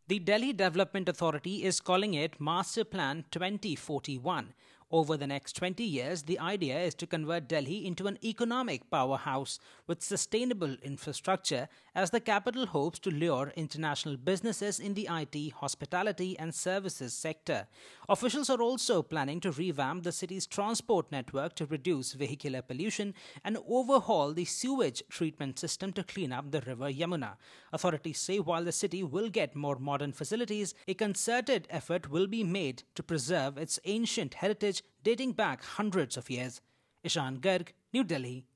The Delhi Development Authority is calling it Master Plan 2041. Over the next 20 years, the idea is to convert Delhi into an economic powerhouse with sustainable infrastructure as the capital hopes to lure international businesses in the IT, hospitality, and services sector. Officials are also planning to revamp the city's transport network to reduce vehicular pollution and overhaul the sewage treatment system to clean up the river Yamuna. Authorities say while the city will get more modern facilities, a concerted effort will be made to preserve its ancient heritage dating back hundreds of years. Ishan Garg, New Delhi.